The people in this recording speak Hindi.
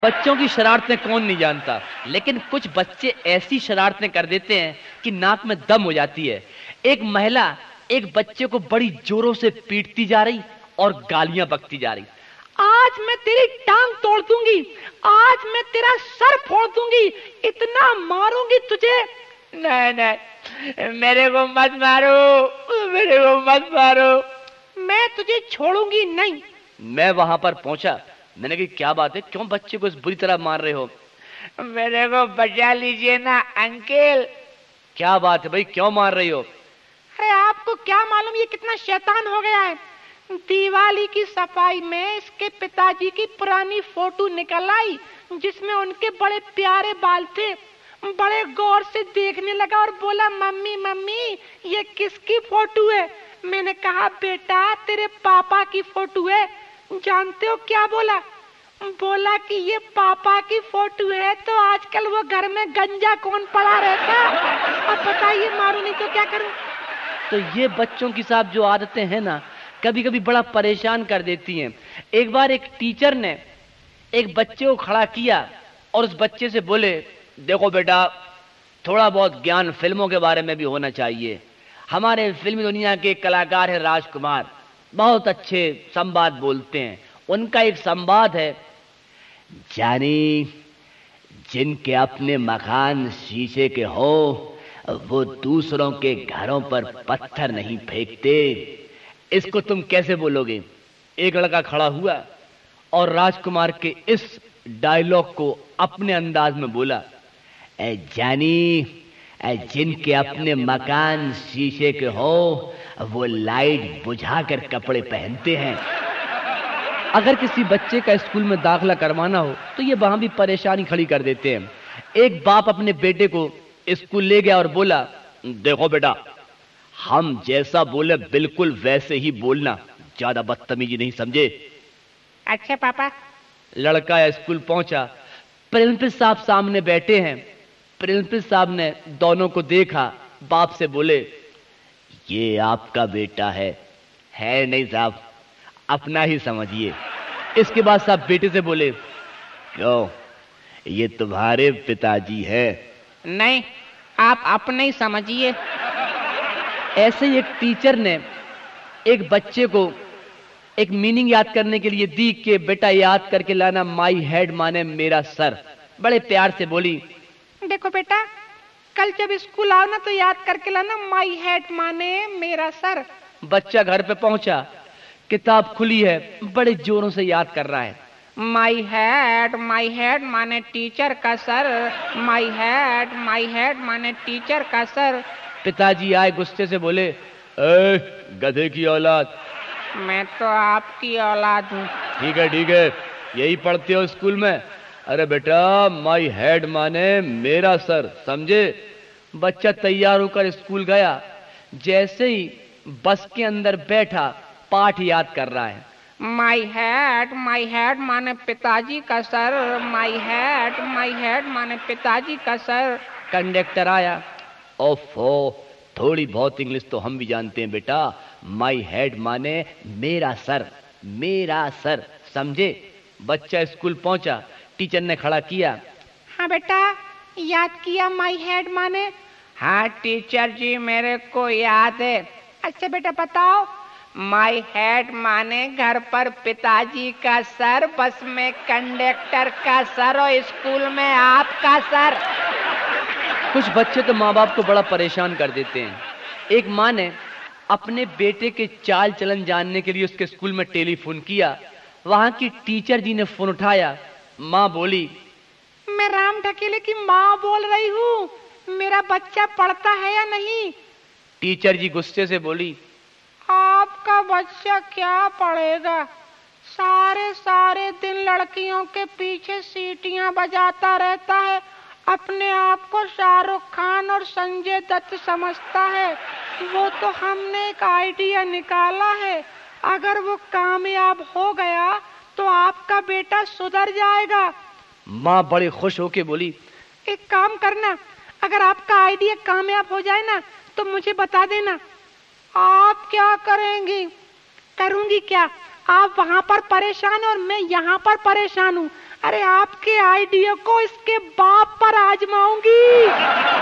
बच्चों की शरारतें कौन नहीं जानता, लेकिन कुछ बच्चे ऐसी शरारतें कर देते हैं कि नाक में दम हो जाती है। एक महिला एक बच्चे को बड़ी जोरों से पीटती जा रही और गालियां बकती जा रही। आज मैं तेरी टांग तोड़ दूंगी, आज मैं तेरा सर फोड़ दूंगी, इतना मारूंगी तुझे। नहीं नहीं, मेरे को मत मारो, मेरे को मत मारो, मैं तुझे छोड़ूंगी नहीं। मैं वहां पर पहुंचा, मैंने कहा क्या बात है, क्यों बच्चे को इस बुरी तरह मार रहे हो? मेरे को बचा लीजिए ना अंकल। क्या बात है भाई, क्यों मार रही हो? अरे आपको क्या मालूम ये कितना शैतान हो गया है। दिवाली की सफाई में इसके पिताजी की पुरानी फोटो निकल आई जिसमें उनके बड़े प्यारे बाल थे। बड़े गौर से देखने लगा और बोला, मम्मी मम्मी ये किसकी फोटो है? मैंने कहा बेटा तेरे पापा की फोटो है। जानते हो क्या बोला? बोला कि ये पापा की फोटो है तो आजकल वो घर में गंजा कौन पड़ा रहता। अब बताइए मारू नहीं तो क्या करूं? तो ये बच्चों की साहब जो आदतें हैं ना, कभी कभी बड़ा परेशान कर देती हैं। एक बार एक टीचर ने एक बच्चे को खड़ा किया और उस बच्चे से बोले, देखो बेटा थोड़ा बहुत ज्ञान फिल्मों के बारे में भी होना चाहिए। हमारे फिल्मी दुनिया के कलाकार हैं राजकुमार, बहुत अच्छे संवाद बोलते हैं। उनका एक संवाद है, जानी जिनके अपने मकान शीशे के हो वो दूसरों के घरों पर पत्थर नहीं फेंकते। इसको तुम कैसे बोलोगे? एक लड़का खड़ा हुआ और राजकुमार के इस डायलॉग को अपने अंदाज में बोला, जानी जिनके अपने मकान शीशे के हो वो लाइट बुझाकर कपड़े पहनते हैं। अगर किसी बच्चे का स्कूल में दाखिला करवाना हो तो ये वहां भी परेशानी खड़ी कर देते हैं। एक बाप अपने बेटे को स्कूल ले गया और बोला, देखो बेटा हम जैसा बोले बिल्कुल वैसे ही बोलना, ज्यादा बदतमीजी नहीं, समझे? अच्छा पापा। लड़का स्कूल पहुंचा, प्रिंसिपल साहब सामने बैठे हैं। प्रिंसिपल साहब ने दोनों को देखा, बाप से बोले, ये आपका बेटा है नहीं साहब, अपना ही समझिए। इसके बाद साहब बेटे से बोले, क्यों ये तुम्हारे पिताजी है? नहीं आप अपने ही समझिए। ऐसे ही एक टीचर ने एक बच्चे को एक मीनिंग याद करने के लिए दी कि बेटा याद करके लाना, माई हेड माने मेरा सर। बड़े प्यार से बोली, देखो बेटा कल जब स्कूल आओ ना तो याद करके लाना, माई हेड माने मेरा सर। बच्चा घर पे पहुंचा, किताब खुली है, बड़े जोरों से याद कर रहा है, माई हेड माने टीचर का सर, माई हेड माने टीचर का सर। पिताजी आए, गुस्से से बोले, गधे की औलाद, मैं तो आपकी औलाद हूँ। ठीक है यही पढ़ते हो स्कूल में? अरे बेटा माई हेड माने मेरा सर, समझे? बच्चा तैयार होकर स्कूल गया। जैसे ही बस के अंदर बैठा पाठ याद कर रहा है, माई हेड माने पिताजी का सर, माई हेड माने पिताजी का सर। कंडक्टर आया, ओफो थोड़ी बहुत इंग्लिश तो हम भी जानते हैं बेटा, माई हेड माने मेरा सर, समझे? बच्चा स्कूल पहुंचा, टीचर ने खड़ा किया, हाँ बेटा याद किया माई हेड माने? हाँ टीचर जी मेरे को याद है। अच्छा बेटा बताओ। माई हेड माने घर पर पिताजी का सर, बस में कंडक्टर का सर और स्कूल में आपका सर। कुछ बच्चे तो माँ बाप को बड़ा परेशान कर देते हैं। एक माँ ने अपने बेटे के चाल चलन जानने के लिए उसके स्कूल में टेलीफोन किया। वहां की टीचर जी ने फोन उठाया। माँ बोली, मैं राम ढकेले की माँ बोल रही हूँ, मेरा बच्चा पढ़ता है या नहीं? टीचर जी गुस्से से बोली, आपका बच्चा क्या पढ़ेगा, सारे दिन लड़कियों के पीछे सीटियां बजाता रहता है, अपने आप को शाहरुख खान और संजय दत्त समझता है। वो तो हमने एक आइडिया निकाला है, अगर वो कामयाब हो गया तो आपका बेटा सुधर जाएगा। माँ बड़ी खुश होके बोली, एक काम करना, अगर आपका आइडिया कामयाब हो जाए ना तो मुझे बता देना। आप क्या करेंगी? करूंगी क्या? आप वहां पर परेशान और मैं यहाँ पर परेशान हूँ। अरे आपके आइडिया को इसके बाप पर आजमाऊंगी।